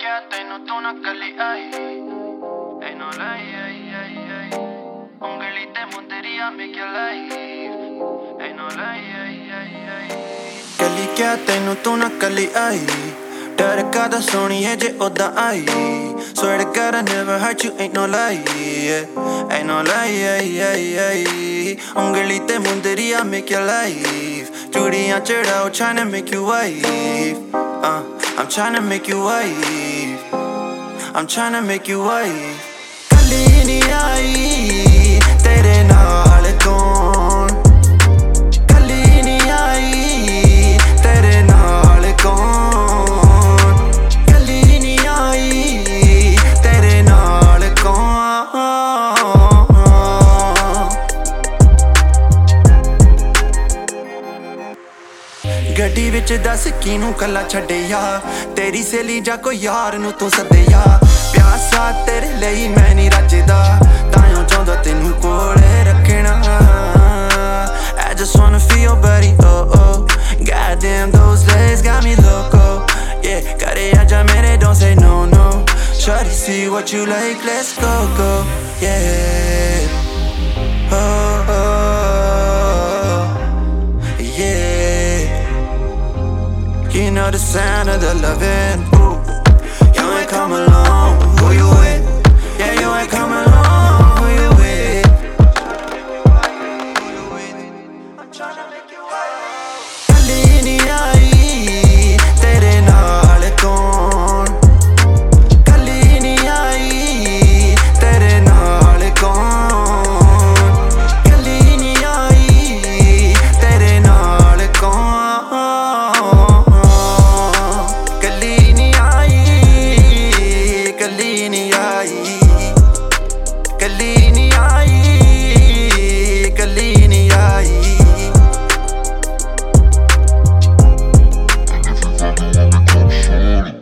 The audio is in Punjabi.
ਕਿਹਾ ਤੈਨੂੰ ਤੂੰ ਨਾ ਕੱਲੀ ਆਈ ਐਨੋ ਲਈ ਉਂਗਲੀ ਤੇ ਮੁੰਦਰੀਆ make your life ਐਨੋ ਲਈ ਕੱਲੀ ਕਿਹਾ ਤੈਨੂੰ ਤੂੰ ਨਾ ਕੱਲੀ ਆਈ ਡਰ ਕਾਦਾ ਸੋਹਣੀਏ ਜੇ ਉਦਾਂ ਆਈ Swear to God I never hurt you, ain't no lie, ain't no lie, ਉਂਗਲੀ ਤੇ ਮੁੰਦਰੀਆ make your life ਚੂੜੀਆਂ ਚੜਾਓ tryna make you wife I'm tryna make you wife I'm tryna make you wife ਕੱਲੀ ਨੀ ਆਈ ਤੇਰੇ ਨਾਲ ਕੌਣ ਕੱਲੀ ਨੀ ਆਈ ਤੇਰੇ ਨਾਲ ਕੌਣ ਕੱਲੀ ਨੀ ਆਈ ਤੇਰੇ ਨਾਲ ਕੌਣ ਗੱਡੀ ਵਿੱਚ ਦੱਸ ਕਿਨੂੰ ਕੱਲਾ ਛੱਡਿਆ ਤੇਰੀ ਸਹੇਲੀ ਜਾਂ ਕੋਈ ਯਾਰ ਨੂੰ ਤੂੰ ਸੱਦਿਆ ਪਿਆਸਾ ਤੇਰੇ ਲਈ ਮੈਂ ਨਹੀਂ ਰੱਜਦਾ ਤਾਂਯੋਂ ਚਾਹੁੰਦਾ ਤੈਨੂੰ ਕੋਲੇ ਰੱਖਣਾ I just wanna feel your body, oh oh Goddamn those legs got me loco Yeah, ਘਰੇ ਆਜਾ ਮੇਰੇ don't say no no Shawty see what you like, let's go go Yeah Oh oh Yeah You know the sound of the loving Ooh. You ain't come along, who you with? Yeah, you ain't come along, who you with? I'm tryna make you wild ਕੱਲੀ ਨੀ ਆਈ ਤੇਰੇ ਨਾਲ ਕੌਣ ਕੱਲੀ ਨੀ ਆਈ ਤੇਰੇ ਨਾਲ ਕੌਣ ਕੱਲੀ ਨੀ ਆਈ ਤੇਰੇ ਨਾਲ ਕੌਣ ਕੱਲੀ ਨੀ ਆਈ ਕੱਲੀ ਨੀ ਆਈ ਕੱਲੀ ਨੀ ਆਈ ਕੱਲੀ ਨੀ ਆਈ And if you really wanna come shorty